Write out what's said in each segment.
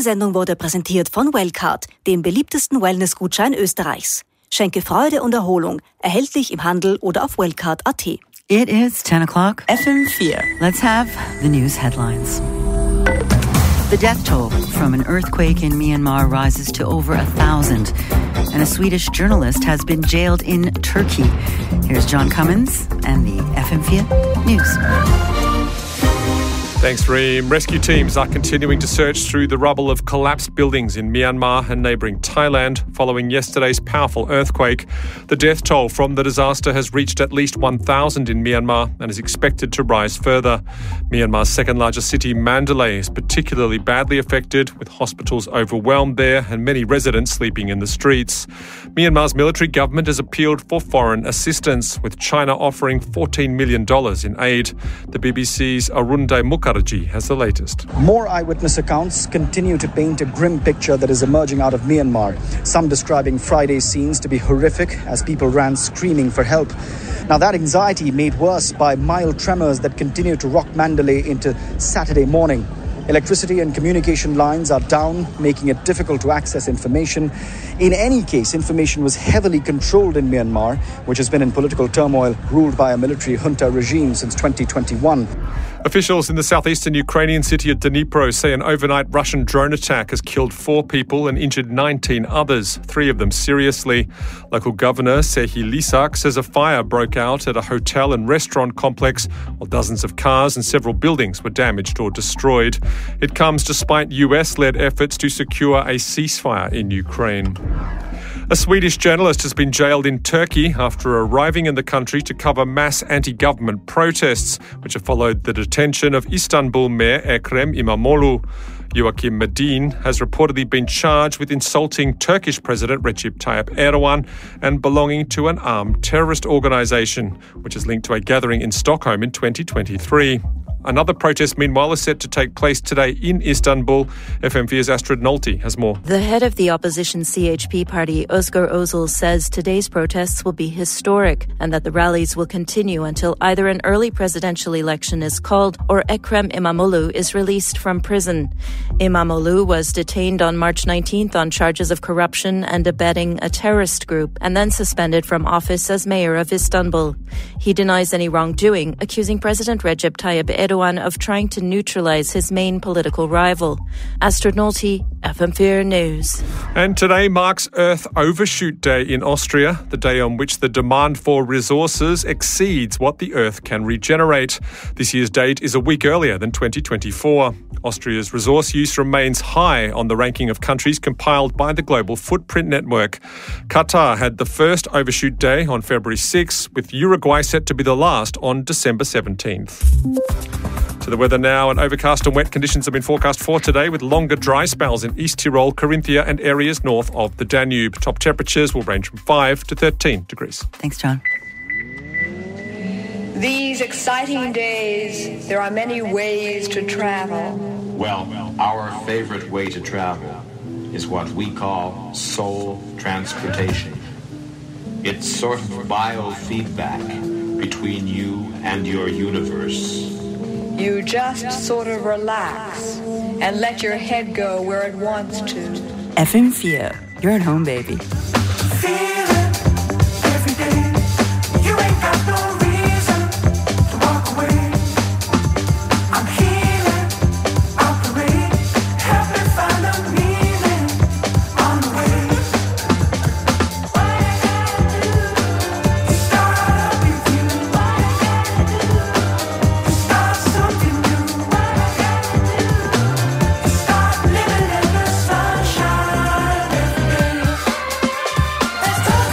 Sendung wurde präsentiert von Wellcard, dem beliebtesten Wellness-Gutschein Österreichs. Schenke Freude und Erholung. Erhältlich im Handel oder auf wellcard.at. It is 10 o'clock. FM4. Let's have the news headlines. The death toll from an earthquake in Myanmar rises to over 1,000. And a Swedish journalist has been jailed in Turkey. Here's John Cummins and the FM4 News. Thanks, Reem. Rescue teams are continuing to search through the rubble of collapsed buildings in Myanmar and neighbouring Thailand following yesterday's powerful earthquake. The death toll from the disaster has reached at least 1,000 in Myanmar and is expected to rise further. Myanmar's second largest city, Mandalay, is particularly badly affected, with hospitals overwhelmed there and many residents sleeping in the streets. Myanmar's military government has appealed for foreign assistance, with China offering $14 million in aid. The BBC's Arunde Mukherjee has the latest. More eyewitness accounts continue to paint a grim picture that is emerging out of Myanmar. Some describing Friday's scenes to be horrific as people ran screaming for help. Now, that anxiety made worse by mild tremors that continue to rock Mandalay into Saturday morning. Electricity and communication lines are down, making it difficult to access information. In any case, information was heavily controlled in Myanmar, which has been in political turmoil, ruled by a military junta regime since 2021. Officials in the southeastern Ukrainian city of Dnipro say an overnight Russian drone attack has killed 4 people and injured 19 others, 3 of them seriously. Local governor Serhiy Lysak says a fire broke out at a hotel and restaurant complex, while dozens of cars and several buildings were damaged or destroyed. It comes despite US-led efforts to secure a ceasefire in Ukraine. A Swedish journalist has been jailed in Turkey after arriving in the country to cover mass anti-government protests, which have followed the detention of Istanbul Mayor Ekrem İmamoğlu. Joachim Medin has reportedly been charged with insulting Turkish President Recep Tayyip Erdogan and belonging to an armed terrorist organisation, which is linked to a gathering in Stockholm in 2023. Another protest, meanwhile, is set to take place today in Istanbul. FM4's Astrid Nolte has more. The head of the opposition CHP party, Özgür Özel, says today's protests will be historic and that the rallies will continue until either an early presidential election is called or Ekrem İmamoğlu is released from prison. İmamoğlu was detained on March 19th on charges of corruption and abetting a terrorist group and then suspended from office as mayor of Istanbul. He denies any wrongdoing, accusing President Recep Tayyip Erdogan of trying to neutralize his main political rival. Astrid Nolte, FM4 News. And today marks Earth Overshoot Day in Austria, the day on which the demand for resources exceeds what the Earth can regenerate. This year's date is a week earlier than 2024. Austria's resource use remains high on the ranking of countries compiled by the Global Footprint Network. Qatar had the first Overshoot Day on February 6th, with Uruguay set to be the last on December 17th. To the weather now, and overcast and wet conditions have been forecast for today, with longer dry spells in East Tyrol, Carinthia and areas north of the Danube. Top temperatures will range from 5 to 13 degrees. Thanks, John. These exciting days, there are many ways to travel. Well, our favorite way to travel is what we call soul transportation. It's sort of biofeedback between you and your universe. You just sort of relax and let your head go where it wants to. FM4, you're at home, baby. Let's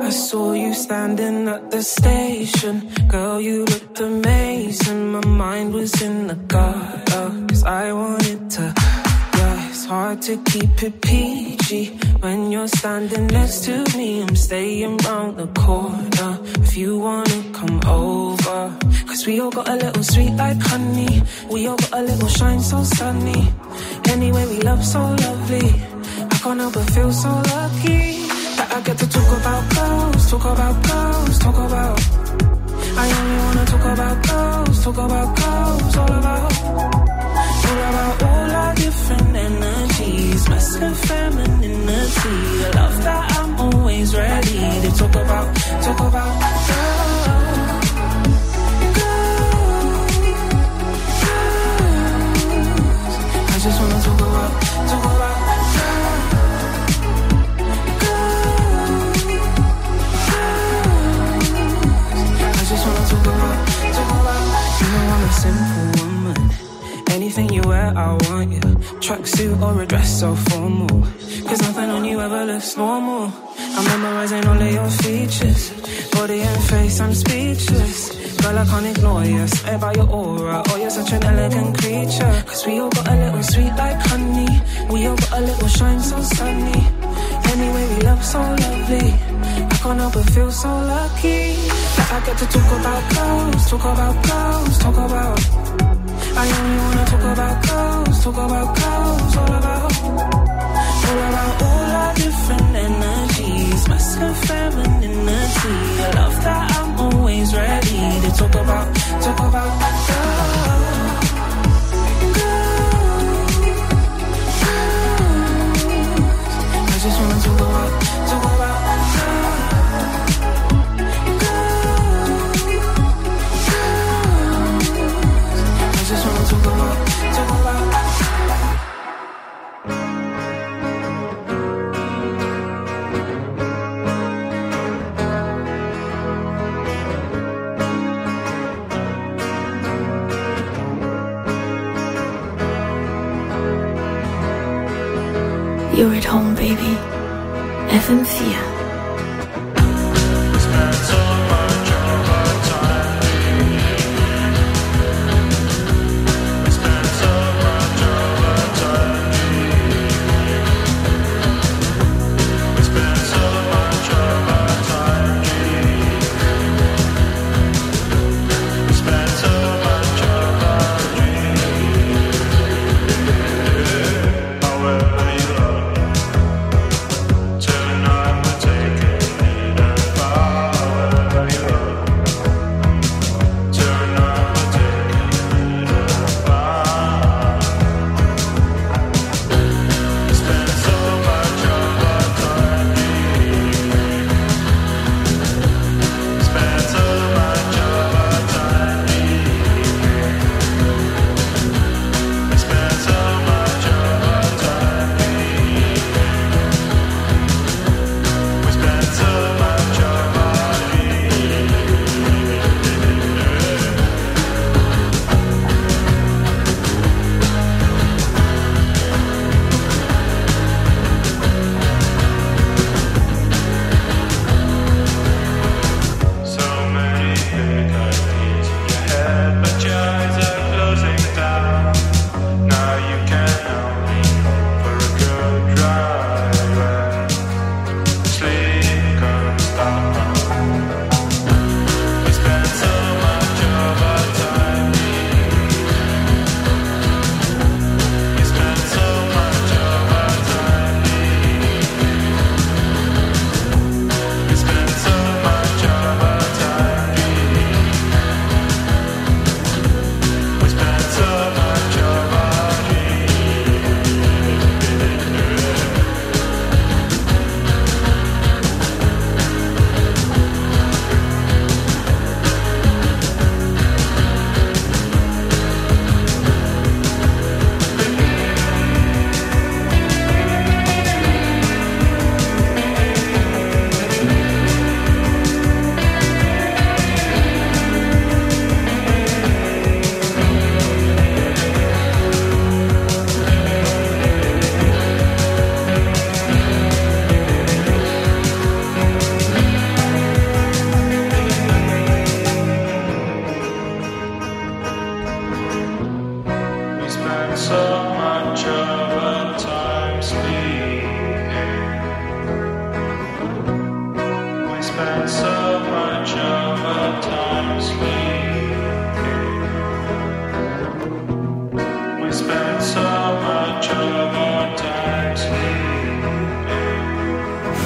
I saw you standing at the station. Girl, you looked amazing. My mind was in the gutter, 'cause I wanted to. Yeah, it's hard to keep it PG when you're standing next to me. I'm staying round the corner if you wanna come over. 'Cause we all got a little sweet like honey. We all got a little shine so sunny. Anyway, we love so lovely. I can't help but feel so lucky that I get to talk about girls, talk about girls, talk about. I only wanna talk about girls, all about all our different energies, masculine, femininity. I love that I'm always ready to talk about girls. I just wanna talk about you know I'm a simple woman. Anything you wear, I want you. Tracksuit or a dress so formal. 'Cause nothing on you ever looks normal. I'm memorizing all of your features. Body and face, I'm speechless. Girl, I can't ignore you. Swear by your aura. Oh, you're such an elegant creature. 'Cause we all got a little sweet like honey. We all got a little shine so sunny. Anyway, we love so lovely. I can't help but feel so lucky that I get to talk about girls, talk about girls, talk about. I only wanna talk about girls, all about all our different energies, masculine, femininity. I love that I'm always ready to talk about girls. I just wanna talk about I just wanna talk about. You're at home, baby. FM4. However you love, turn on the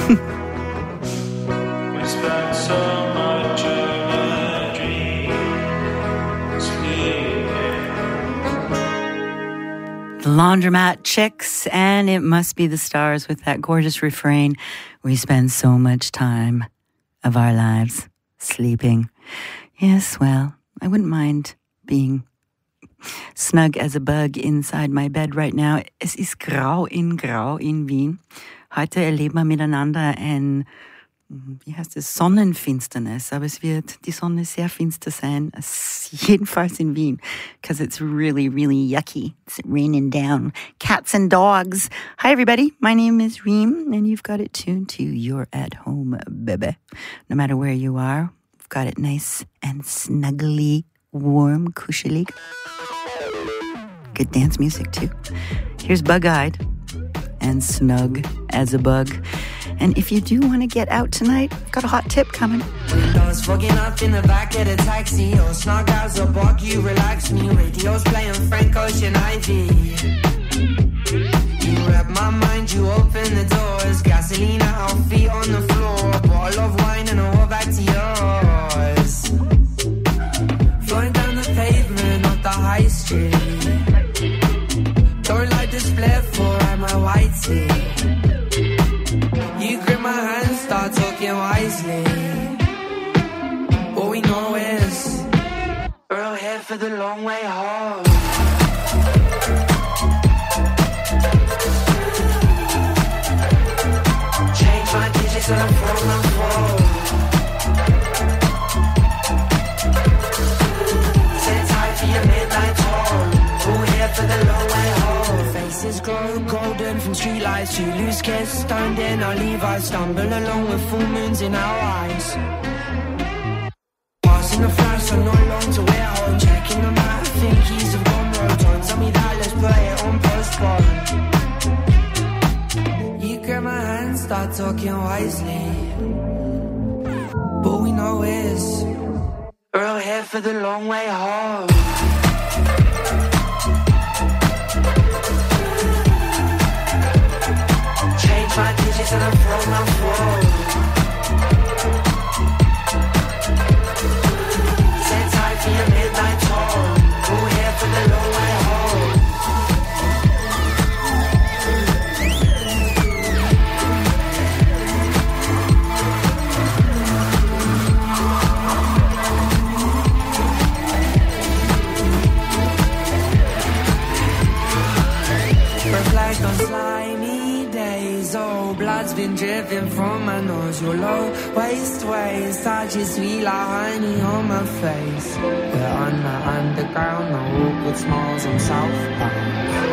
The Laundromat Chicks, and It Must Be the Stars with that gorgeous refrain, we spend so much time of our lives sleeping. Yes, well, I wouldn't mind being snug as a bug inside my bed right now. Es ist grau in Wien. Heute erleben wir miteinander wie heißt es, Sonnenfinsternis, aber es wird die Sonne sehr finster sein, jedenfalls in Wien, because it's really, really yucky. It's raining down. Cats and dogs. Hi, everybody. My name is Reem, and you've got it tuned to You're at Home, baby. No matter where you are, we've got it nice and snuggly, warm, kuschelig. Good dance music, too. Here's Bug-Eyed and Snug as a Bug. And if you do want to get out tonight, I've got a hot tip coming. Windows fogging up in the back of the taxi. Oh, snug as a bug, you relax me. Radio's playing Frank Ocean Ivy. You wrap my mind, you open the doors. Gasoline at our feet on the floor. A bottle of wine and a walk back to yours. Flowing down the pavement, not the high street. Don't like this flare for my white tee. You grip my hand, start talking wisely. All we know is we're all here for the long way home. Change my digits and I'm from. Sit tight for your midnight toll. All here for the long way home. Faces glow golden from streetlights. You lose kiss, stoned in our Levi's. Stumble along with full moons in our eyes. Passing the flash, I'm not long to wear home. Checking the map, think keys have gone road. Don't tell me that, let's put it on postpone. You grab my hand, start talking wisely. All we know is we're all here for the long way home. My digits and I'm from my phone. Sit tight for your midnight toll. We're here for the long way home. Reflect on slimy days. Oh, blood's been dripping from my nose. Your low waist waist touches sweet like honey on my face. We're on the underground, no awkward smiles on southbound.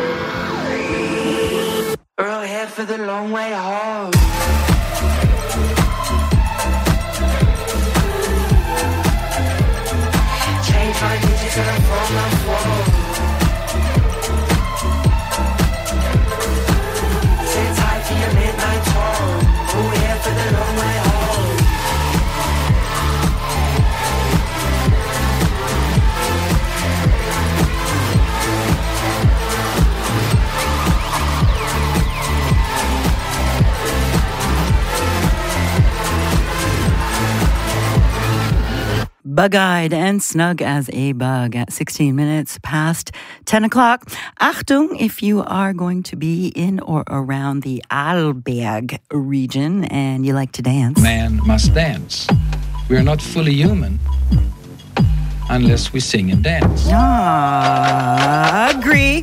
We're all here for the long way home. Change my digits and I'm from my phone. Midnight toll, we're here for the long way home. Bug-Eyed and Snug as a Bug at 16 minutes past 10 o'clock. Achtung, if you are going to be in or around the Arlberg region and you like to dance. Man must dance. We are not fully human unless we sing and dance. Agree.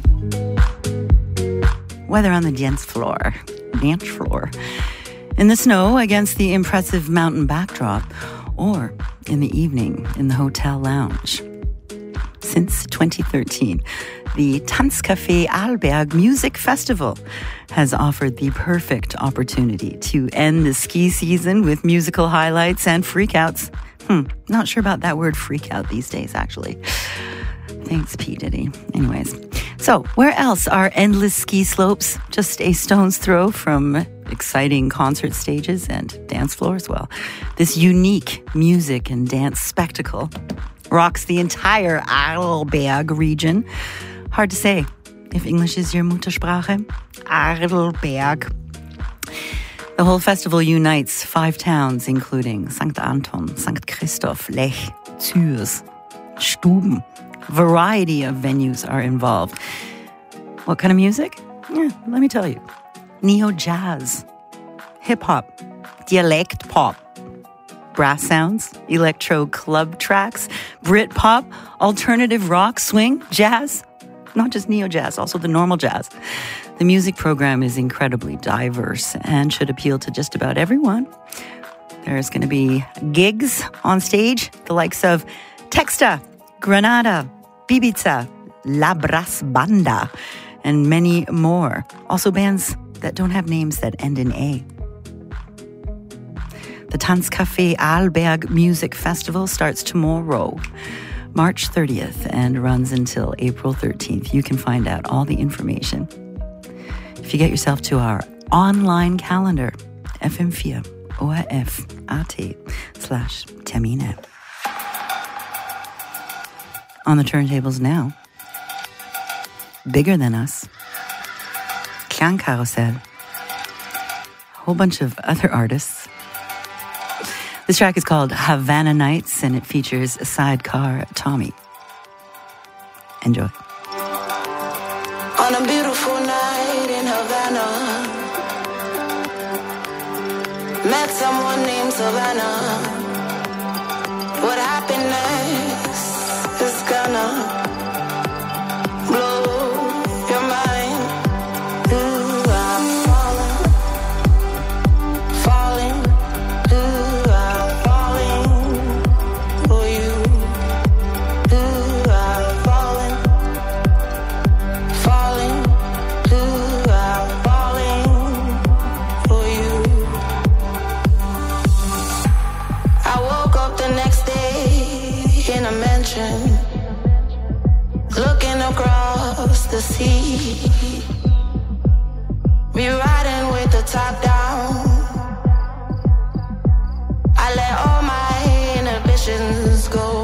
Whether on the dance floor, in the snow against the impressive mountain backdrop, or in the evening in the hotel lounge. Since 2013, the Tanzcafé Arlberg Music Festival has offered the perfect opportunity to end the ski season with musical highlights and freakouts. Not sure about that word freakout these days, actually. Thanks, P. Diddy. Anyways, so where else are endless ski slopes just a stone's throw from exciting concert stages and dance floors? Well, this unique music and dance spectacle rocks the entire Arlberg region. Hard to say if English is your Muttersprache. Arlberg. The whole festival unites 5 towns, including St. Anton, St. Christoph, Lech, Zürs, Stuben. A variety of venues are involved. What kind of music? Let me tell you. Neo-jazz, hip-hop, dialect pop, brass sounds, electro club tracks, Brit pop, alternative rock, swing, jazz. Not just neo-jazz, also the normal jazz. The music program is incredibly diverse and should appeal to just about everyone. There's going to be gigs on stage, the likes of Texta, Granada, Bibiza, La Brass Banda, and many more. Also bands that don't have names that end in A. The Tanzcafé Arlberg Music Festival starts tomorrow, March 30th, and runs until April 13th. You can find out all the information if you get yourself to our online calendar, FM4 ORF.at/Termine. On the turntables now, Bigger Than Us, Klangkarussell, a whole bunch of other artists. This track is called Havana Nights, and it features Sidecar Tommy. Enjoy. On a beautiful night in Havana, met someone named Savannah. What happened next is gonna blow your mind. Ooh, I'm falling, ooh, I'm falling for you. Ooh, I'm falling, ooh, I'm falling for you. I woke up the next day in a mansion, looking across the sea. We riding with the top down. I let all my inhibitions go.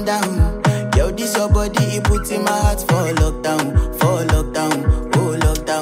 Your body, it puts in my heart for lockdown, oh lockdown.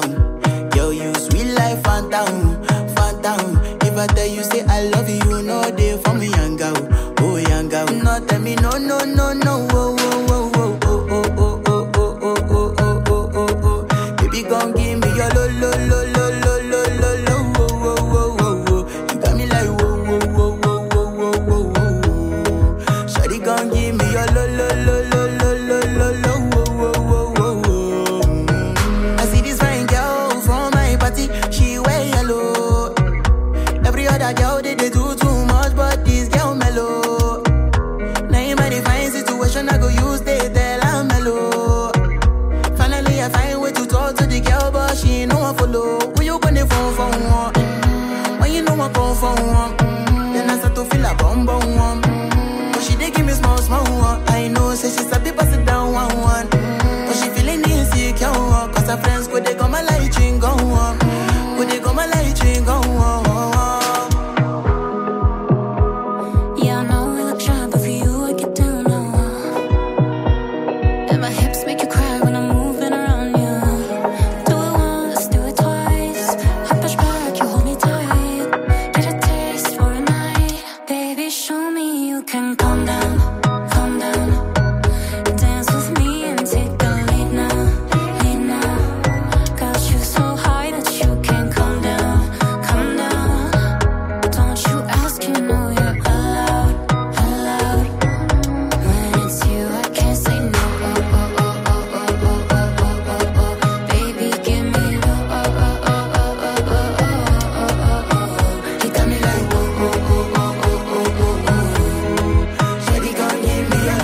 she wear yellow. Every other girl they do too much, but this girl mellow. Now in my divine situation, I go use they tell I'm mellow. Finally I find way to talk to the girl, but she ain't no one follow. When you gonna phone for one? When you know I call for one? Then I start to feel a bum bum one. But she dey give me small small one. I know say she sabi pass it down one one. But she feeling insecure, cause her friends could they come a light ring go on. Could they come a light ring go on. Yeah, I know we look shy, but for you I get down low. And my hips make you cry when I'm moving around you. Do it once, do it twice. I push back, you hold me tight. Get a taste for a night. Baby, show me you can calm down, calm down. Dance with me and take the lead now, lead now. Got you so high that you can't calm down, calm down. Don't you ask, you know you're allowed, allowed. When it's you, I can't say no. Baby, give me the You got me like Shawty gon' give me a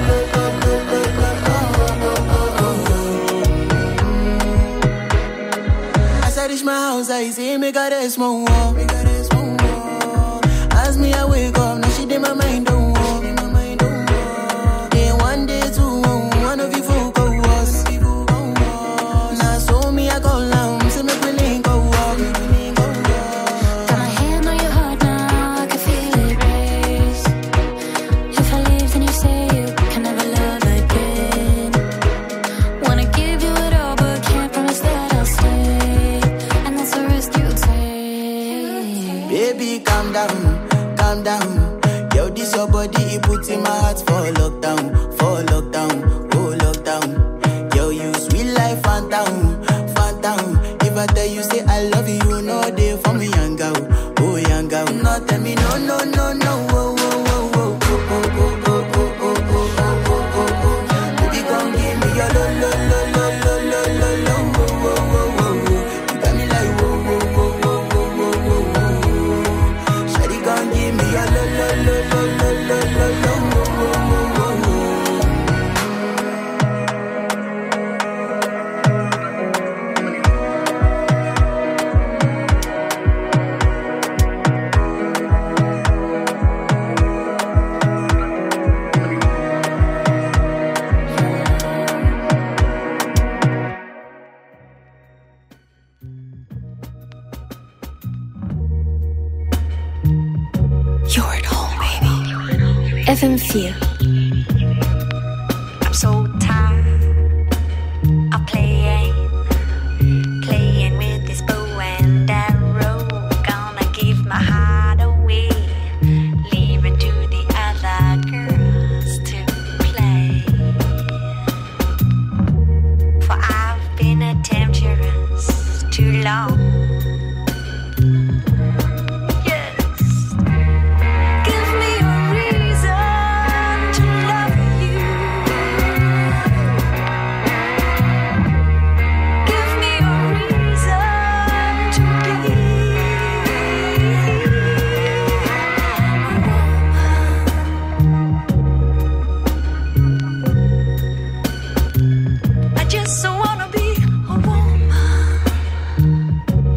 As I reach my house, I see me got a small wall. As me I wake up, now she did my mind don't walk. Day one, day two, one of you folk go was. Now so me I go down, say me we link go walk. Got my hand on your heart now, I can feel it race. If I leave, then you say you can never love again. Wanna give you it all, but can't promise that I'll stay. And that's a risk you take. Baby, calm down, calm down. Yo, this your body, it puts in my heart for lockdown, oh lockdown. Yo, you sweet life, phantom, phantom. If I tell you say I love you, you know they for me young girl, oh young girl. No, tell me no, no, no, no, oh, oh, oh, oh, oh, oh, oh, oh, oh, oh, oh, oh, oh. Baby, come give me your lo, lo, lo, lo, lo, lo, lo, lo, oh, oh, oh, oh. You got me like whoa, whoa, whoa, whoa, whoa, whoa, whoa. Shawty gon' give me your lo, lo, lo, lo, lo, lo, lo, lo, oh, oh, oh, oh. You're at home, baby. FM4. I'm so tired of playing with this bow and arrow. Gonna give my heart away, leave it to the other girls to play. For I've been a temptress too long. Give me a reason to love you. Give me a reason to be a woman. I just wanna be a woman.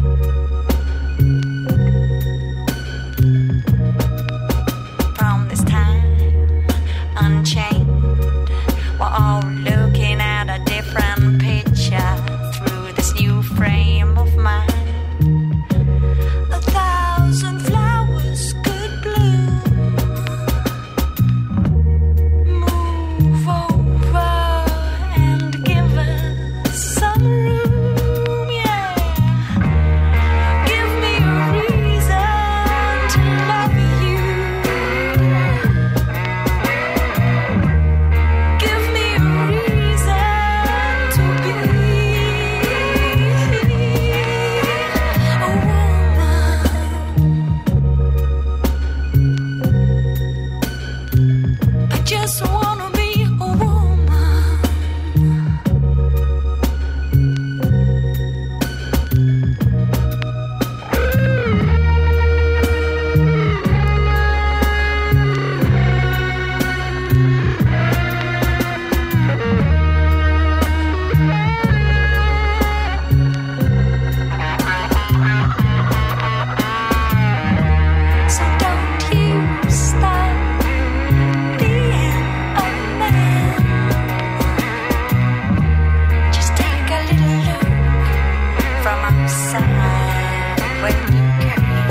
where you came.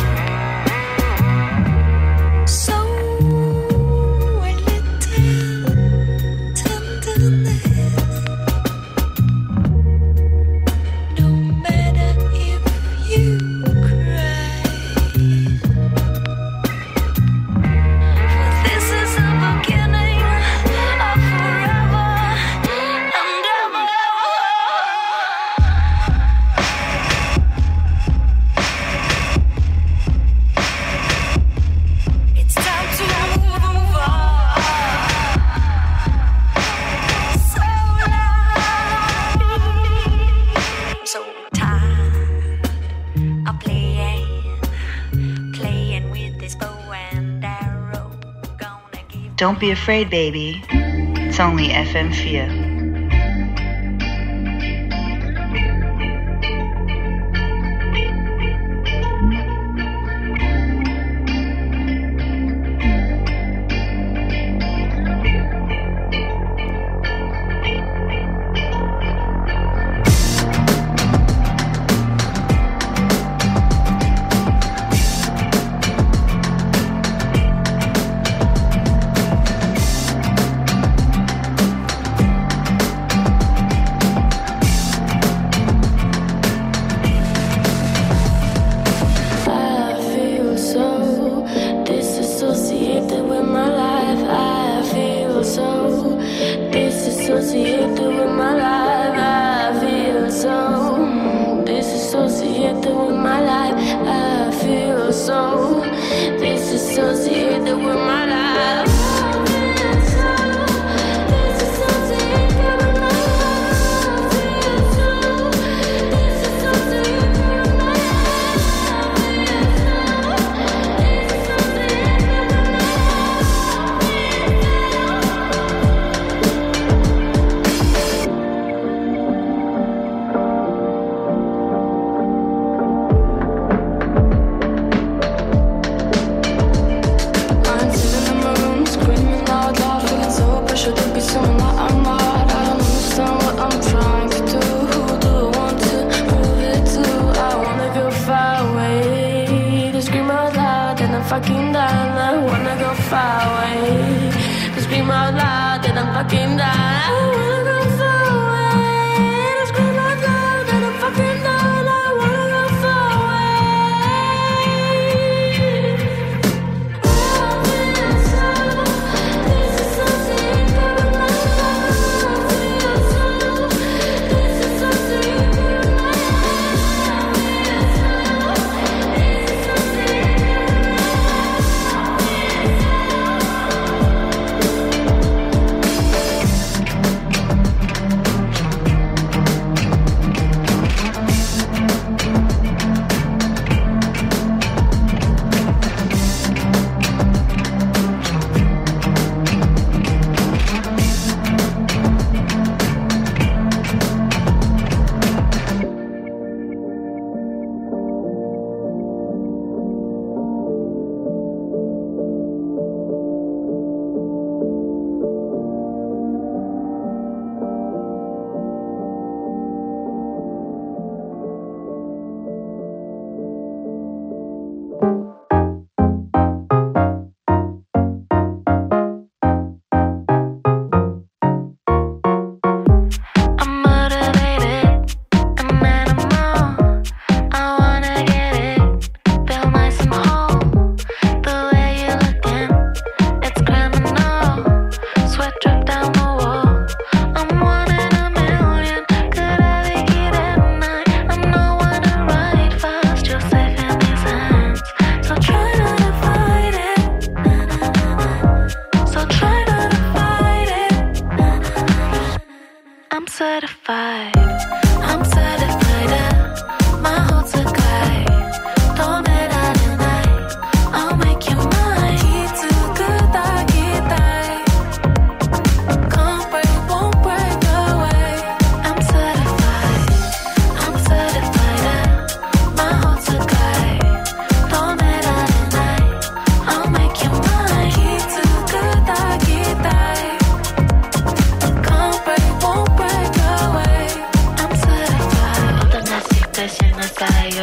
So a little tenderness, no matter if you cry. This is the beginning of forever and ever. It's time to move on. So long, I'm so tired of playing with this bow and arrow. Gonna give. Don't be afraid, baby. It's only FM4. I feel so disassociated with my life. I feel so disassociated with my life. I feel so disassociated with my life. I feel so disassociated with my life. I'm sitting in my room, screaming out loud, feeling so pressured to be someone that I'm not. I don't understand what I'm trying to do. Who do I want to prove it to? I wanna go far away, to scream out loud and I'm fucking done. I wanna go far away, to scream out loud and I'm fucking done. I wanna go far away, to scream out loud and I'm fucking done. I wanna go far away.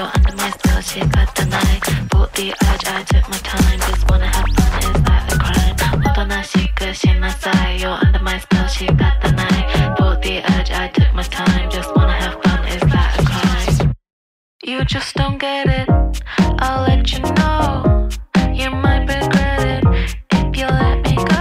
you're under my spell, she got the night. Fought the urge, I took my time. Just wanna have fun, is that a crime? Hold on, she good, she not side. You're under my spell, she got the night. Fought the urge, I took my time. Just wanna have fun, is that a crime? You just don't get it, I'll let you know. You might regret it if you let me go.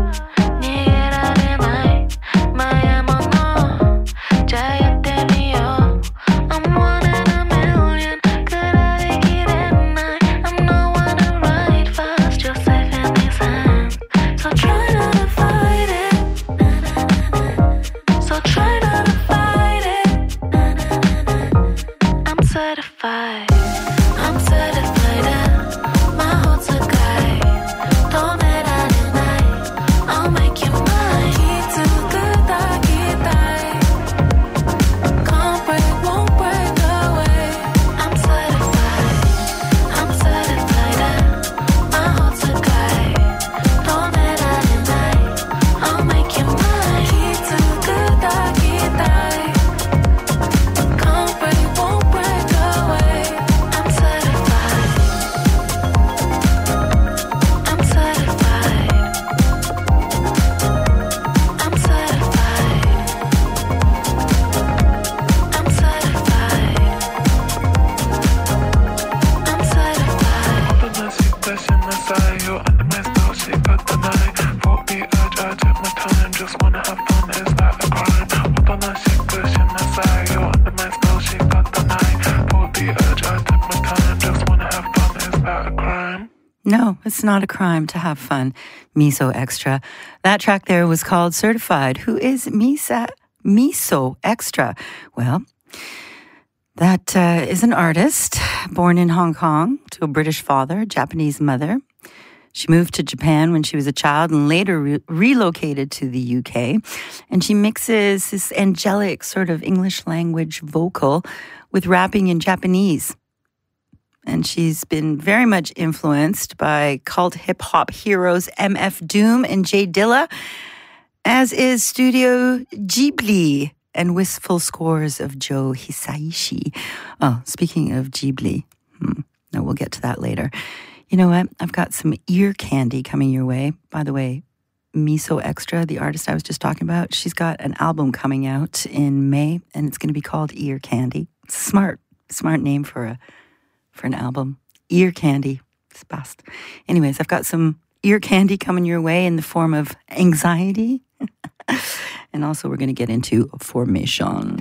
No, it's not a crime to have fun. Miso Extra. That track there was called Certified. Who is Miso Extra? Well, that is an artist born in Hong Kong to a British father, Japanese mother. She moved to Japan when she was a child and later relocated to the UK. And she mixes this angelic sort of English language vocal with rapping in Japanese. And she's been very much influenced by cult hip-hop heroes MF Doom and J Dilla, as is Studio Ghibli and wistful scores of Joe Hisaishi. Oh, speaking of Ghibli, no, we'll get to that later. You know what? I've got some ear candy coming your way. By the way, Miso Extra, the artist I was just talking about, she's got an album coming out in May, and it's going to be called Ear Candy. Smart name for an album. Ear Candy. It's best. Anyways, I've got some ear candy coming your way in the form of anxiety. And also we're going to get into Formation.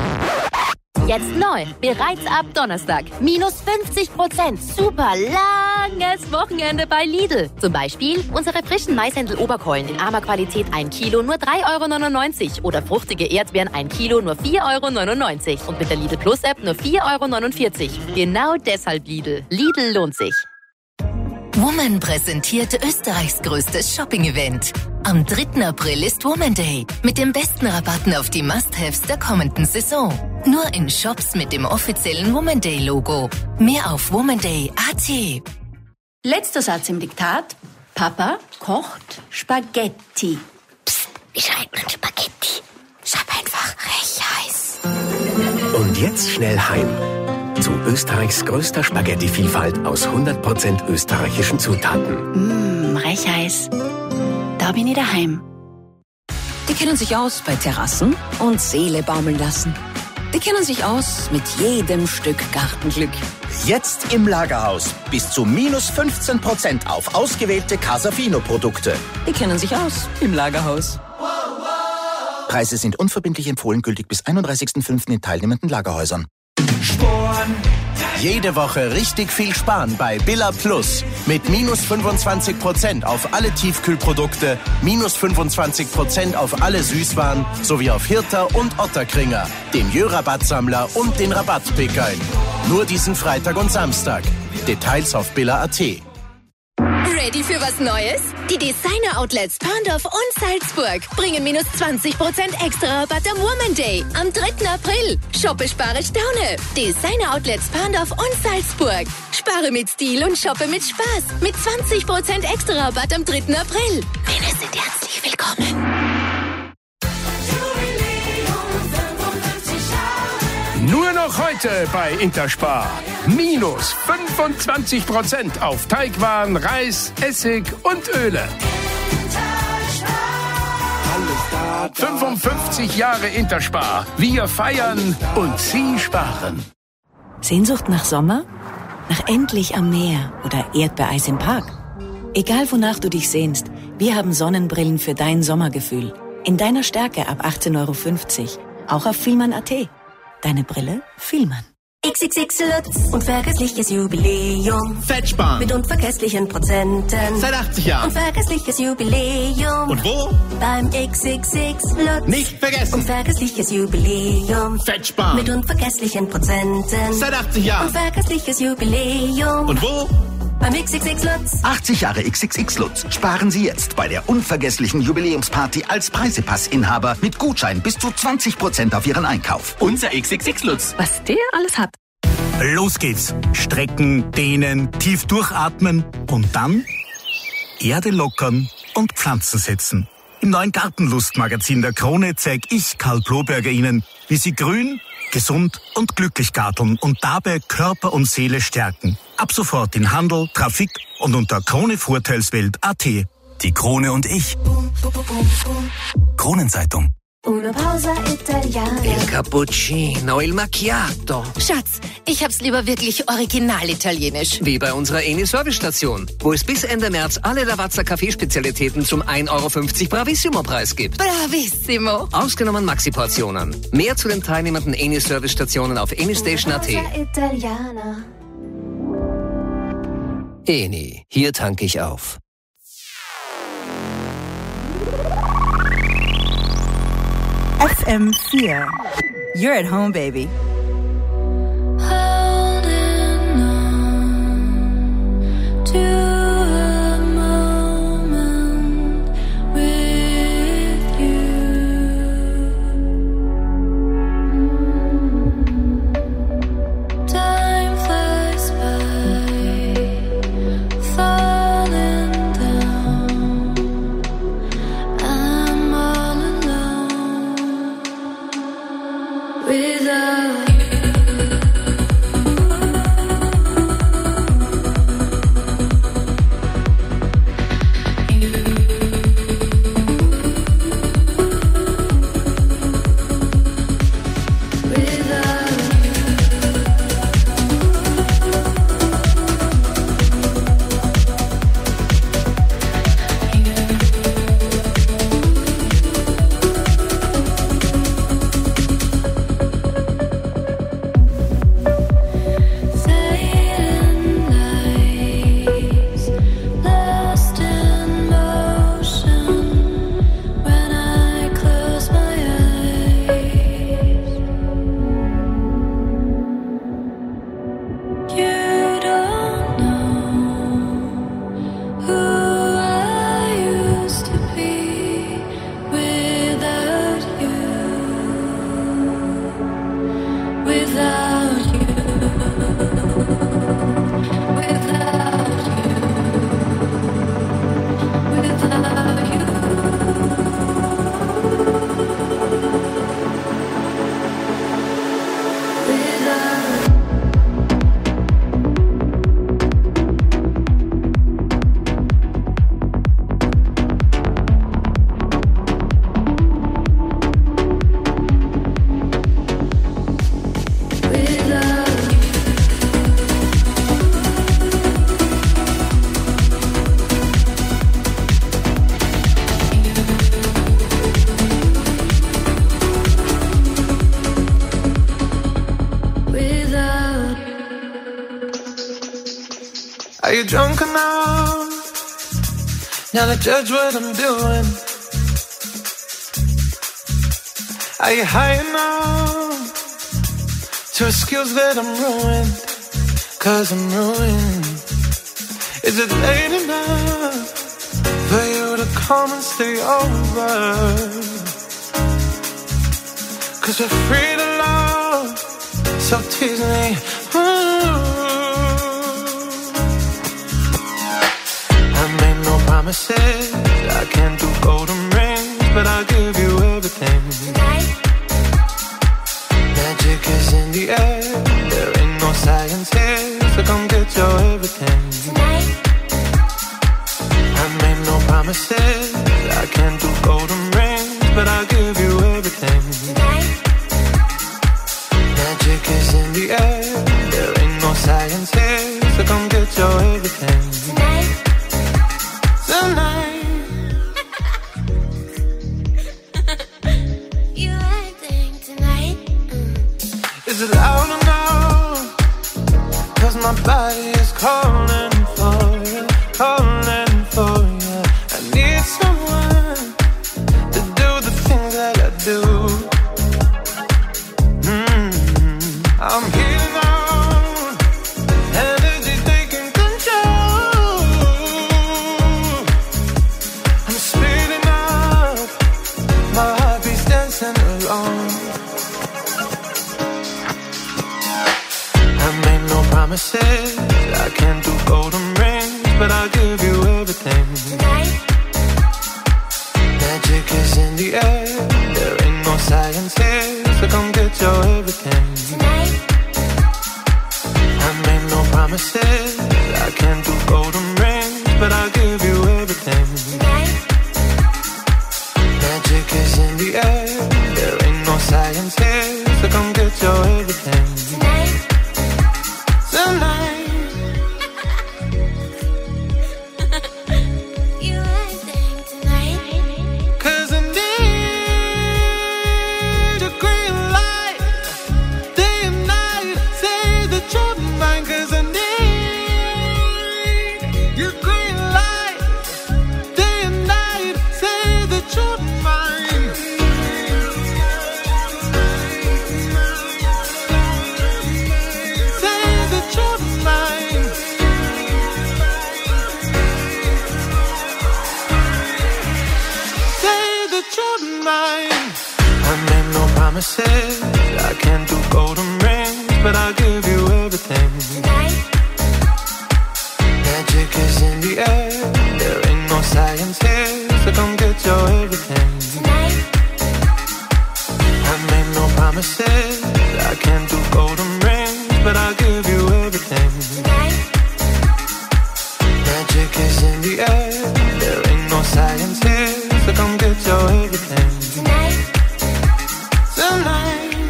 Jetzt neu, bereits ab Donnerstag. Minus 50%. Super langes Wochenende bei Lidl. Zum Beispiel unsere frischen Maishändel-Oberkeulen in armer Qualität 1 Kilo nur 3,99 € oder fruchtige Erdbeeren 1 Kilo nur 4,99 € und mit der Lidl Plus App nur 4,49 €. Genau deshalb Lidl. Lidl lohnt sich. Woman präsentiert Österreichs größtes Shopping-Event. Am 3. April ist Woman Day mit den besten Rabatten auf die Must-Haves der kommenden Saison. Nur in Shops mit dem offiziellen Woman Day-Logo. Mehr auf womanday.at. Letzter Satz im Diktat. Papa kocht Spaghetti. Psst, wie schreibt man Spaghetti? Schreib einfach Rechheiß. Und jetzt schnell heim. Zu Österreichs größter Spaghetti-Vielfalt aus 100% österreichischen Zutaten. Rechheiß. Da bin ich daheim. Die kennen sich aus bei Terrassen und Seele baumeln lassen. Die kennen sich aus mit jedem Stück Gartenglück. Jetzt im Lagerhaus. Bis zu minus 15% auf ausgewählte Casafino-Produkte. Die kennen sich aus im Lagerhaus. Preise sind unverbindlich empfohlen, gültig bis 31.05. in teilnehmenden Lagerhäusern. Jede Woche richtig viel sparen bei Billa Plus. Mit minus 25% auf alle Tiefkühlprodukte, minus 25% auf alle Süßwaren sowie auf Hirter und Otterkringer, dem Jö-Rabattsammler und den Rabattpickeln. Nur diesen Freitag und Samstag. Details auf Billa.at. Ready für was Neues? Die Designer-Outlets Pandorf und Salzburg bringen minus 20% extra Rabatt am Woman Day am 3. April. Shoppe, spare, staune. Designer-Outlets Pandorf und Salzburg. Spare mit Stil und shoppe mit Spaß. Mit 20% extra Rabatt am 3. April. Alle sind herzlich willkommen. Nur noch heute bei Interspar. Minus 25% auf Teigwaren, Reis, Essig und Öle. 55 Jahre Interspar. Wir feiern und Sie sparen. Sehnsucht nach Sommer? Nach endlich am Meer oder Erdbeereis im Park? Egal wonach du dich sehnst, wir haben Sonnenbrillen für dein Sommergefühl. In deiner Stärke ab 18,50 €. Auch auf Vielmann.at. Deine Brille Vielmann. XXX Lutz, unvergessliches Jubiläum. Fettsparen. Mit unvergesslichen Prozenten. Seit 80 Jahren. Unvergessliches Jubiläum. Und wo? Beim XXX Lutz. Nicht vergessen. Unvergessliches Jubiläum. Fettsparen. Mit unvergesslichen Prozenten. Seit 80 Jahren. Unvergessliches Jubiläum. Und wo? Beim XXX Lutz. 80 Jahre XXX Lutz. Sparen Sie jetzt bei der unvergesslichen Jubiläumsparty als Preisepassinhaber mit Gutschein bis zu 20% auf Ihren Einkauf. Unser XXX Lutz. Was der alles hat. Los geht's. Strecken, dehnen, tief durchatmen und dann Erde lockern und Pflanzen setzen. Im neuen Gartenlustmagazin der Krone zeige ich, Karl Bloberger, Ihnen, wie Sie grün, gesund und glücklich garteln und dabei Körper und Seele stärken. Ab sofort in Handel, Trafik und unter Kronevorteilswelt.at. Die Krone und ich. Kronenzeitung. Una pausa italiana. Il Cappuccino, il Macchiato. Schatz, ich hab's lieber wirklich original italienisch. Wie bei unserer Eni-Service-Station, wo es bis Ende März alle Lavazza Kaffeespezialitäten zum 1,50 € Bravissimo-Preis gibt. Bravissimo. Ausgenommen Maxi-Portionen. Mehr zu den teilnehmenden Eni-Service-Stationen auf Enistation.at. Italiana. Eni, hier tanke ich auf. FM4. You're at home, baby. Are you drunk enough now to judge what I'm doing? Are you high enough to excuse that I'm ruined? 'Cause I'm ruined. Is it late enough for you to come and stay over? 'Cause we're free to love, so tease me. Promises, I can't do golden rings, but I'll give you everything. Magic is in the here, so come get your everything. Tonight. I made no promises, I can't do golden rings, but I'll give you everything. Tonight. Magic is in the air, there ain't no science here, so come get your everything. Tonight. Tonight. You everything tonight. Is it loud enough? 'Cause my body is calling for you, calling for you. I need someone to do the things that I do. I'm healing on, energy taking control. I'm speeding up, my heart beats dancing along. I made no promises, I can't do golden rings, but I'll give you everything. Tonight. Magic is in the air, there ain't no science here, so come get your everything. Tonight. I made no promises, I can't do golden rings, but I'll give you everything. Tonight. Magic is in the air, there ain't no science here, so come get your everything. Tonight. Tonight. You everything tonight. 'Cause I need a green light, day and night, say that you're mine. 'Cause I need your green light, day and night, say that you're mine. Say that you're mine. Say that you're mine. I made no promises, I can't do golden rings, but I'll give you everything. Tonight. Magic is in the air, there ain't no science here, so come get your everything. Tonight. I made no promises, I can't do golden rings, but I'll give you everything. Tonight. Magic is in the air, there ain't no science here, so come get your everything. Tonight. Tonight.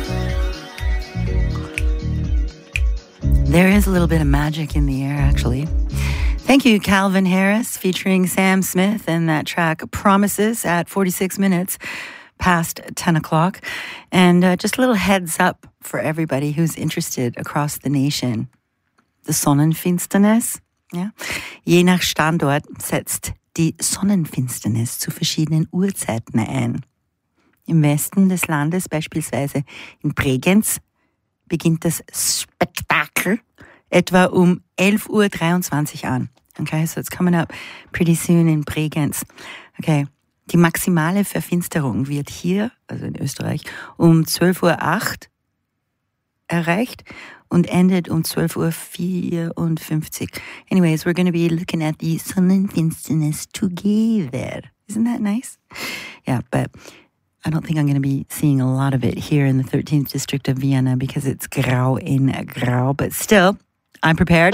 There is a little bit of magic in the air, actually. Thank you, Calvin Harris, featuring Sam Smith and that track Promises at 46 minutes past 10 o'clock. And just a little heads up for everybody who's interested across the nation. The Sonnenfinsternis, ja? Je nach Standort setzt die Sonnenfinsternis zu verschiedenen Uhrzeiten ein. Im Westen des Landes, beispielsweise in Bregenz, beginnt das Spektakel etwa um 11:23 Uhr an. Okay, so it's coming up pretty soon in Bregenz. Okay, die maximale Verfinsterung wird hier, also in Österreich, um 12:08 Uhr erreicht und endet um 12:54 Uhr. Anyways, we're going to be looking at the Sonnenfinsternis together. Isn't that nice? Yeah, but I don't think I'm going to be seeing a lot of it here in the 13th district of Vienna because it's grau in grau. But still, I'm prepared.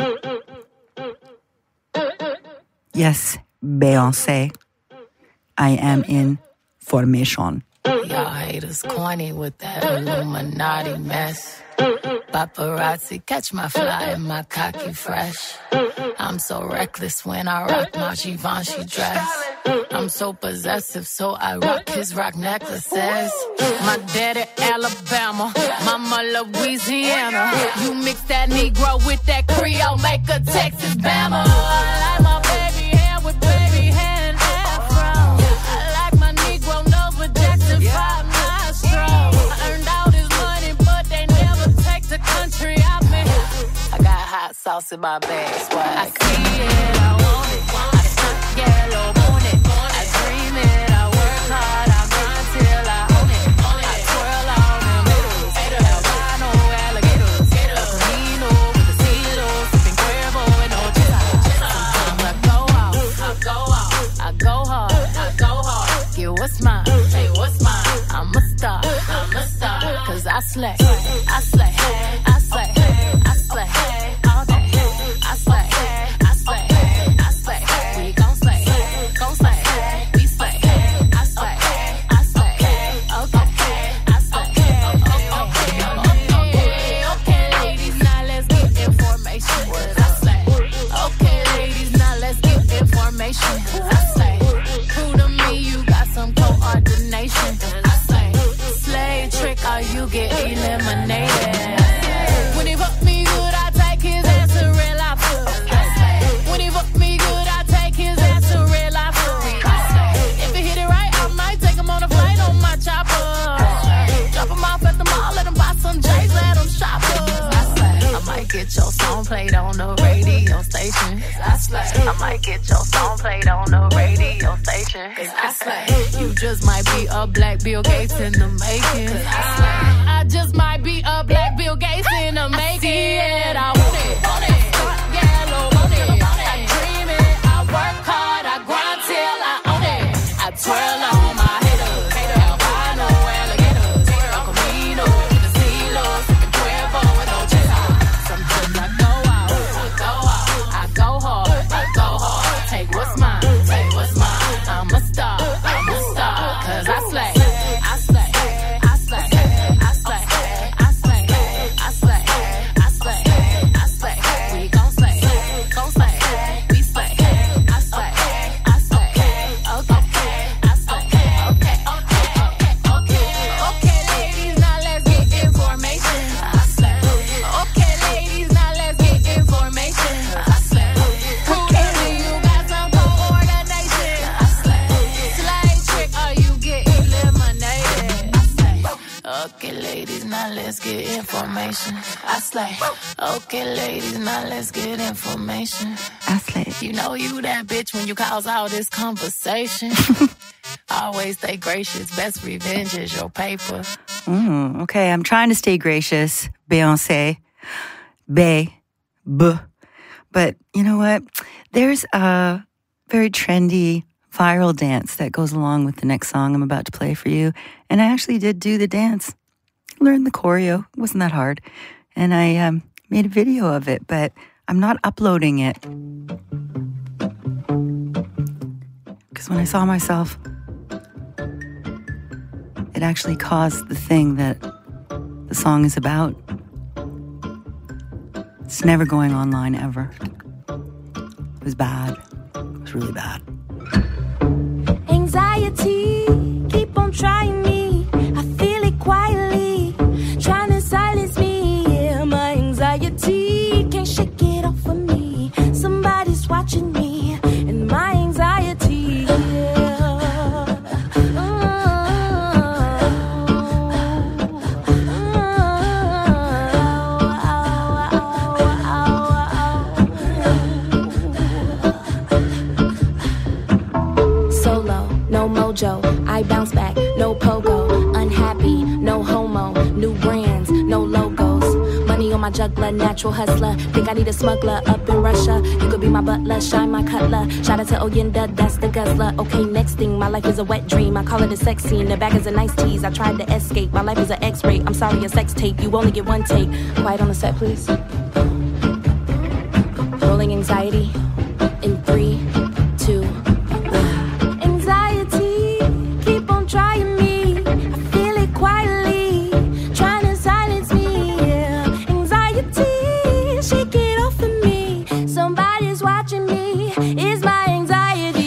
Yes, Beyoncé. I am in formation. Y'all haters corny with that Illuminati mess. Paparazzi catch my fly and my cocky fresh. I'm so reckless when I rock my Givenchy dress. I'm so possessive, so I rock his rock necklaces. My daddy Alabama, mama Louisiana. You mix that Negro with that Creole, make a Texas Bama. I like my baby hair with baby hair and afro. I like my Negro nose with Jackson 5 nostrils. I earned all this money, but they never take the country out me. I got hot sauce in my bag, swag. I see it, I want it. I stuck yellow on it. I dream it, I work hard, I grind till I own it. I twirl on them hitters, albino alligators. El Camino with the Celos, sipping Cuervo and no chisa. I go out, I go out, I go hard, I go hard. Get what's mine, hey, what's mine? I'm a star, cause I slay, I slay, I slay, I slay all 'cause I slay. Okay, ladies, now let's get information. I slay. Prove to me you got some coordination. I slay. Slay trick or you get eliminated. When he fuck me good, I take his ass to real life. When he fuck me good, I take his ass to real life. If he hit it right, I might take him on a flight on my chopper. Drop him off at the mall, let him buy some J's, let him shop up. I might get your song played on the radio station. I might get your song played on the radio station. You just might be a black Bill Gates in the making. I just might be a black Bill Gates in the making. I want it, want it. Yellow, want it. I dream it, I work hard, I grind till I own it. I twirl on my haters, albino alligators, El Camino, the CeeLo, sipping Cuervo with no chisa. Sometimes I go out, I go hard, take what's mine, I'm a star, 'cause I slay. Let's get information. I slay. Okay, ladies, now let's get information. I slay. You know you that bitch when you cause all this conversation. Always stay gracious. Best revenge is your paper. Okay, I'm trying to stay gracious, Beyonce. But you know what? There's a very trendy viral dance that goes along with the next song I'm about to play for you. And I actually did do the dance. Learned the choreo. It wasn't that hard. And I made a video of it, but I'm not uploading it. Because when I saw myself, it actually caused the thing that the song is about. It's never going online ever. It was bad. It was really bad. Anxiety, keep on trying me. I feel it quietly, trying to silence me. Yeah, my anxiety can't shake it off of me. Somebody's watching me, and my anxiety. Solo, no mojo. I bounce back, no pogo. Unhappy, no homo. New brands, no logos. Money on my juggler, natural hustler. Think I need a smuggler up in Russia. You could be my butler, shine my cutler. Shout out to Oyenda, that's the guzzler. Okay, next thing, my life is a wet dream. I call it a sex scene. The bag is a nice tease. I tried to escape. My life is an X-ray. I'm sorry, a sex tape. You only get one take. Quiet on the set, please. Rolling anxiety in 3, 2. Anxiety, keep on trying me. I feel it quietly, trying to silence me. Yeah. Anxiety, shake it off of me. Somebody's watching me. It's my anxiety.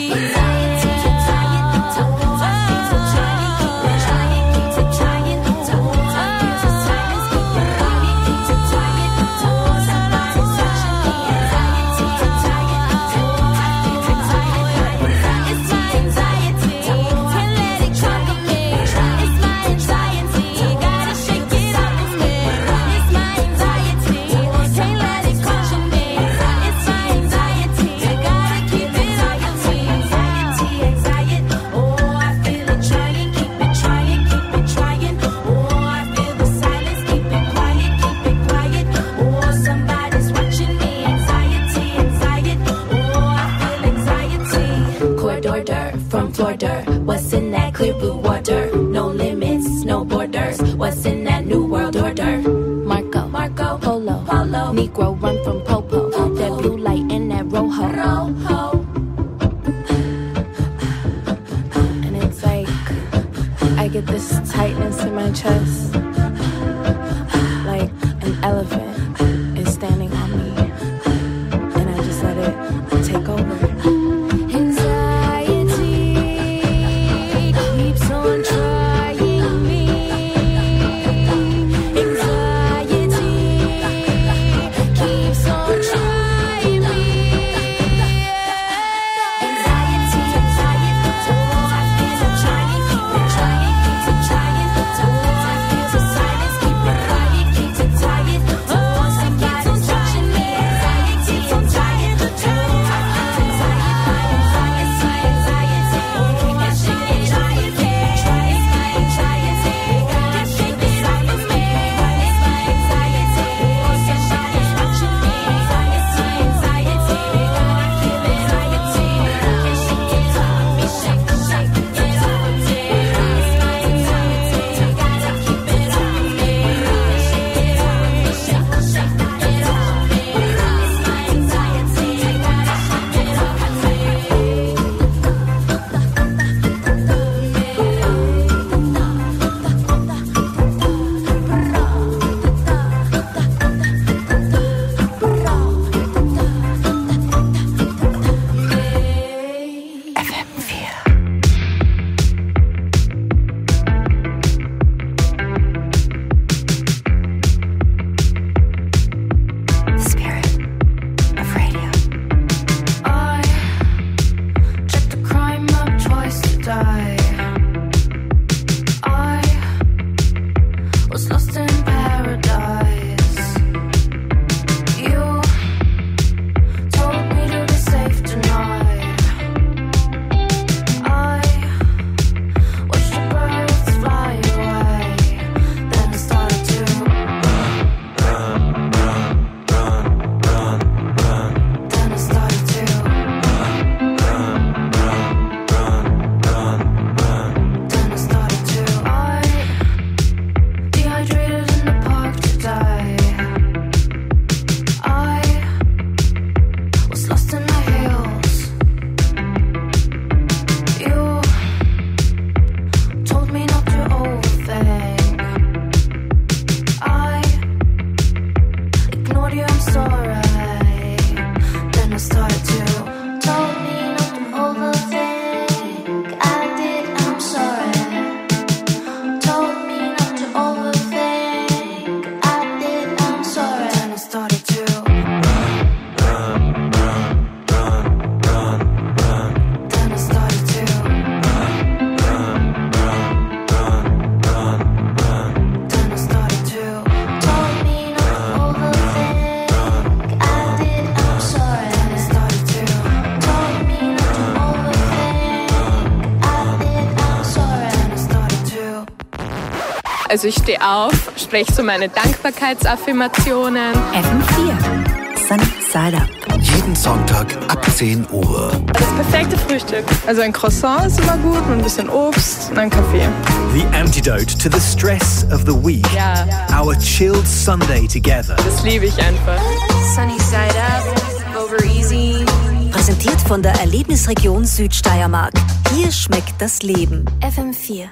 Also ich stehe auf, spreche so meine Dankbarkeitsaffirmationen. FM4 Sunny Side Up. Jeden Sonntag ab 10 Uhr. Das perfekte Frühstück. Also ein Croissant ist immer gut, und ein bisschen Obst und ein Kaffee. The antidote to the stress of the week. Ja. Our chilled Sunday together. Das liebe ich einfach. Sunny Side Up, over easy. Präsentiert von der Erlebnisregion Südsteiermark. Hier schmeckt das Leben. FM4.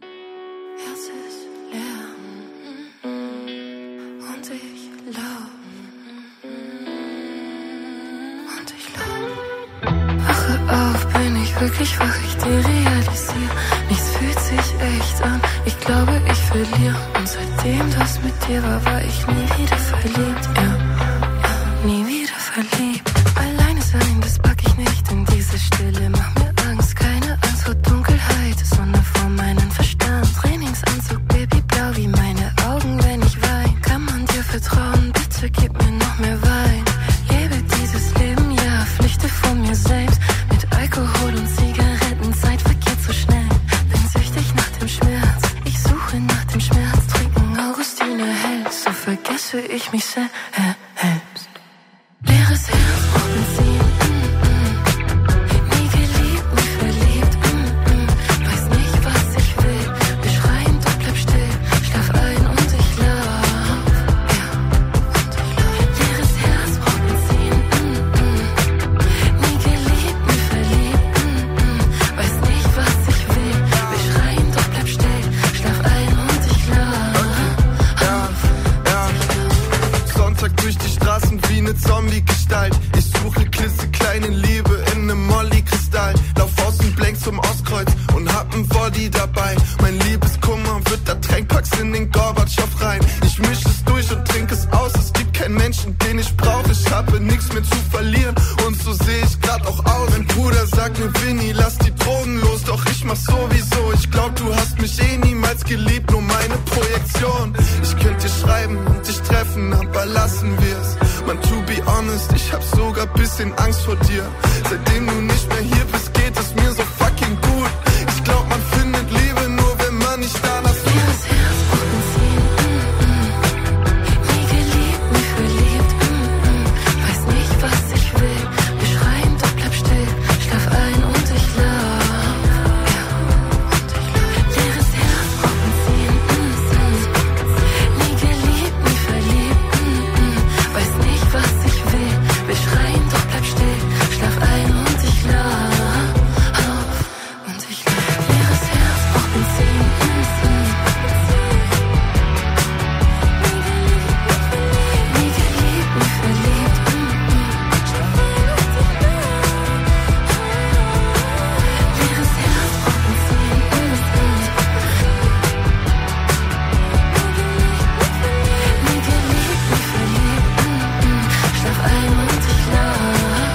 Wirklich wach, ich derealisiere. Nichts fühlt sich echt an. Ich glaube, ich verliere. Und seitdem das mit dir war ich nie wieder verliebt. Ja, nie wieder verliebt. Alleine sein, das pack ich nicht in diese Stille. Mach mir Angst, keine Angst vor Dunkelheit, sondern vor meinem Verstand. Trainingsanzug, Babyblau wie meine Augen, wenn ich wein. Kann man dir vertrauen? Bitte gib mir noch mehr Wein. Lebe dieses Leben, ja, flüchte von mir selbst. Alkohol und Zigaretten, Zeit vergeht so schnell. Bin süchtig nach dem Schmerz, ich suche nach dem Schmerz. Trinken Augustiner Hell, so vergesse ich mich selbst. Leeres Herz braucht Benzin, nie geliebt, nie verliebt, weiß nicht, was ich will. Wir schreien, doch bleib still, schlaf ein und ich lauf. Ja, und ich lauf. Leeres Herz braucht Benzin, nie geliebt, nie verliebt, weiß nicht, was ich will. Wir schreien, doch bleib still, schlaf ein und ich lauf. Sonntag durch die Straßen wie eine Zombie-Gestalt. Ich suche klitzekleine Liebe in nem Molly-Kristall. Lauf außen blank zum Ostkreuz und hab n Body dabei. Mein Liebeskummer wird ertränkt, pack's in den Gorbatschow rein. Ich misch es durch und trink es aus. Es gibt keinen Menschen, den ich brauch. Ich habe nichts mehr zu verlieren und so seh ich grad auch aus. Mein Bruder sagt mir, Vinny, lass die Drogen los. Doch ich mach sowieso. Ich glaub, du hast mich niemals geliebt, nur meine Projektion. Ich könnte dir schreiben und dich treffen, aber lassen wir's. Man, to be honest, ich hab sogar bisschen Angst vor dir. Seitdem du nicht mehr hier bist, geht es mir so fucking gut. Ich glaub, man findet Liebe nur, wenn man nicht danach sucht. Leeres Herz braucht Benzin, nie geliebt, nie verliebt, weiß nicht, was ich will. Wir schreien, doch bleib still, schlaf ein und ich lauf. Ja, und ich lauf. Leeres Herz braucht Benzin, nie geliebt, nie verliebt, weiß nicht, was ich will. Wir schreien, doch bleib still, schlaf ein und ich lauf. Und ich lauf. Leeres Herz braucht Benzin, nie geliebt, nie verliebt, leeres Herz braucht Benzin, nie geliebt, nie verliebt, schlaf ein und ich lauf.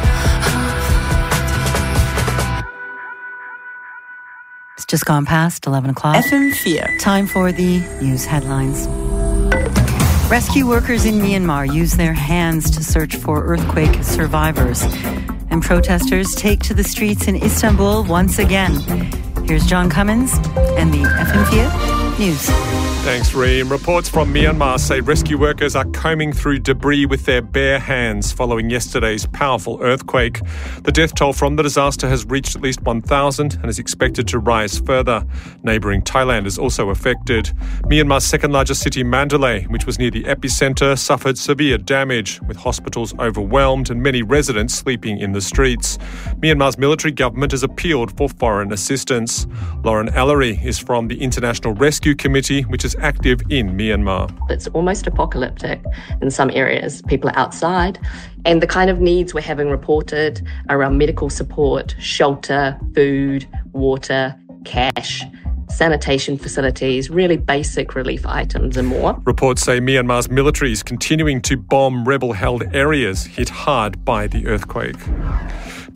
It's just gone past 11 o'clock. FM4. Time for the news headlines. Rescue workers in Myanmar use their hands to search for earthquake survivors. And protesters take to the streets in Istanbul once again. Here's John Cummins and the FM4 News. Thanks, Reem. Reports from Myanmar say rescue workers are combing through debris with their bare hands following yesterday's powerful earthquake. The death toll from the disaster has reached at least 1,000 and is expected to rise further. Neighbouring Thailand is also affected. Myanmar's second largest city, Mandalay, which was near the epicenter, suffered severe damage, with hospitals overwhelmed and many residents sleeping in the streets. Myanmar's military government has appealed for foreign assistance. Lauren Ellery is from the International Rescue Committee, which is active in Myanmar. It's almost apocalyptic in some areas. People are outside, and the kind of needs we're having reported around medical support, shelter, food, water, cash, sanitation facilities, really basic relief items and more. Reports say Myanmar's military is continuing to bomb rebel-held areas hit hard by the earthquake.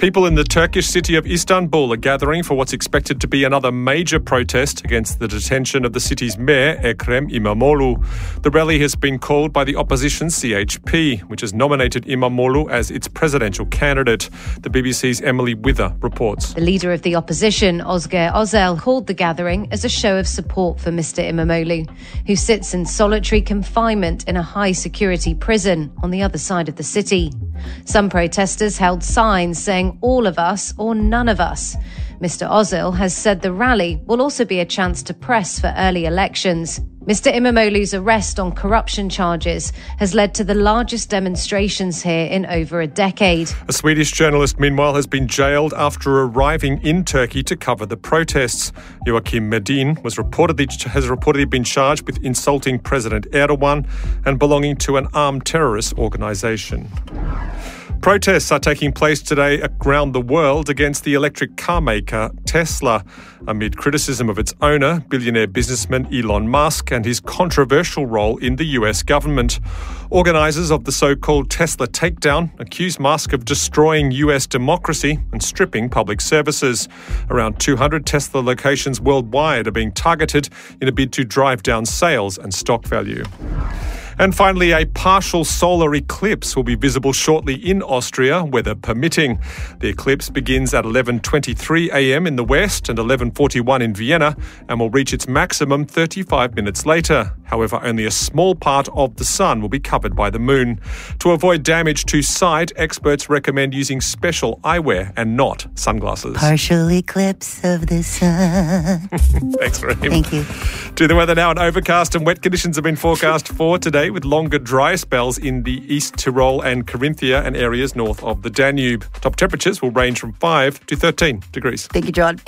People in the Turkish city of Istanbul are gathering for what's expected to be another major protest against the detention of the city's mayor, Ekrem İmamoğlu. The rally has been called by the opposition CHP, which has nominated İmamoğlu as its presidential candidate. The BBC's Emily Wither reports. The leader of the opposition, Özgür Özel, called the gathering as a show of support for Mr. İmamoğlu, who sits in solitary confinement in a high-security prison on the other side of the city. Some protesters held signs saying all of us or none of us. Mr. Özel has said the rally will also be a chance to press for early elections. Mr. İmamoğlu's arrest on corruption charges has led to the largest demonstrations here in over a decade. A Swedish journalist, meanwhile, has been jailed after arriving in Turkey to cover the protests. Joachim Medin has reportedly been charged with insulting President Erdogan and belonging to an armed terrorist organisation. Protests are taking place today around the world against the electric car maker Tesla, amid criticism of its owner, billionaire businessman Elon Musk, and his controversial role in the US government. Organisers of the so-called Tesla takedown accuse Musk of destroying US democracy and stripping public services. Around 200 Tesla locations worldwide are being targeted in a bid to drive down sales and stock value. And finally, a partial solar eclipse will be visible shortly in Austria, weather permitting. The eclipse begins at 11:23 a.m. in the west and 11:41 in Vienna and will reach its maximum 35 minutes later. However, only a small part of the sun will be covered by the moon. To avoid damage to sight, experts recommend using special eyewear and not sunglasses. Partial eclipse of the sun. Thanks, Raheem. Thank you. To the weather now, and overcast and wet conditions have been forecast for today, with longer dry spells in the East Tyrol and Carinthia and areas north of the Danube. Top temperatures will range from 5 to 13 degrees. Thank you, John.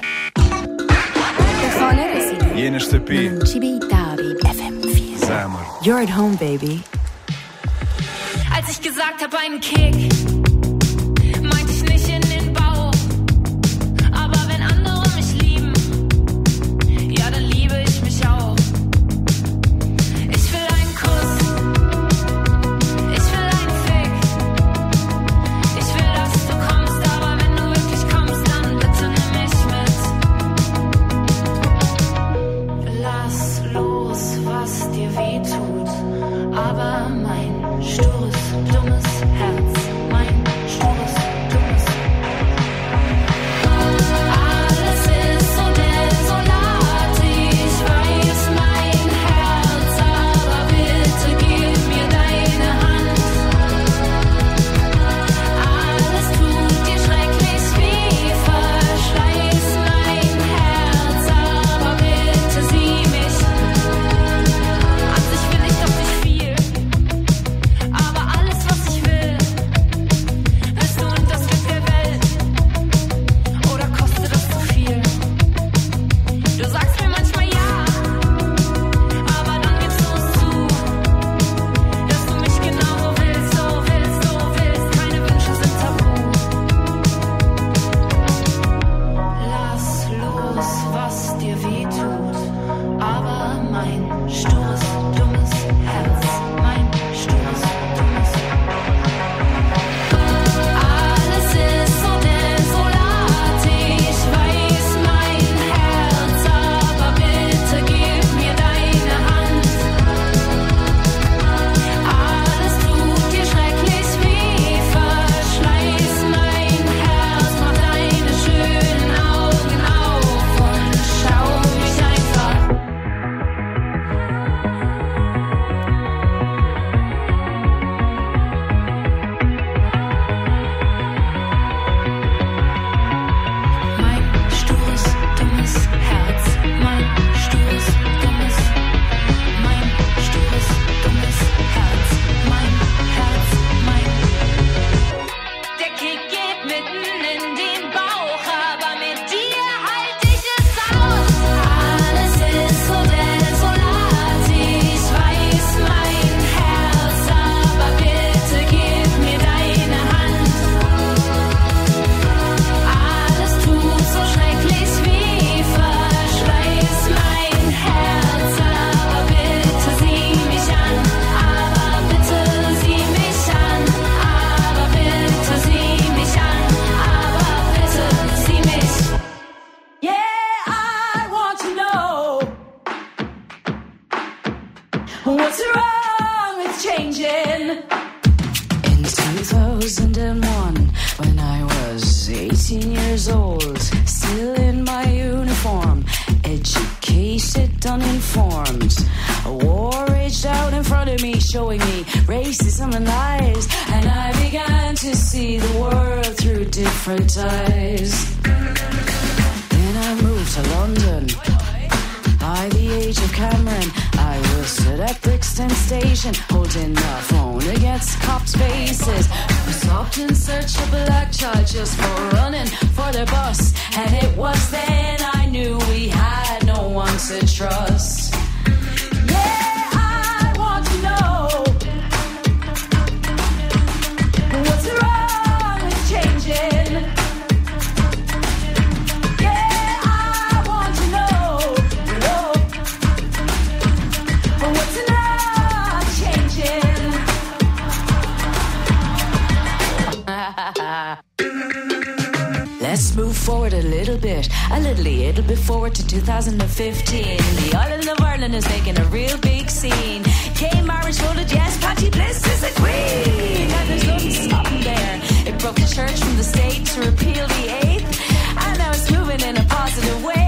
You're at home, baby. Als ich gesagt hab, einen Kick, meinte ich nicht in den Bauch. Aber wenn andere mich lieben, ja, dann liebe ich mich auch. Ich will einen Kuss, ich will einen Fick. Ich will, dass du kommst, aber wenn du wirklich kommst, dann bitte nimm mich mit. Lass los, was dir weh tut, aber mein stures, dummes Herz, mein When I was 18 years old, still in my uniform, educated, uninformed. A war raged out in front of me, showing me racism and lies, and I began to see the world through different eyes. Then I moved to London. By the age of Cameron, I was stood at Brixton Station, holding the phone against cops' faces. I stopped in search of a black child just for running for the bus, and it was then I knew we had no one to trust. Yeah, I want to know what's wrong with changing. Let's move forward a little bit forward to 2015. The island of Ireland is making a real big scene. Gay marriage voted yes, Patty Bliss is a queen, and there's nothing stopping there. It broke the church from the state to repeal the 8th, and now it's moving in a positive way.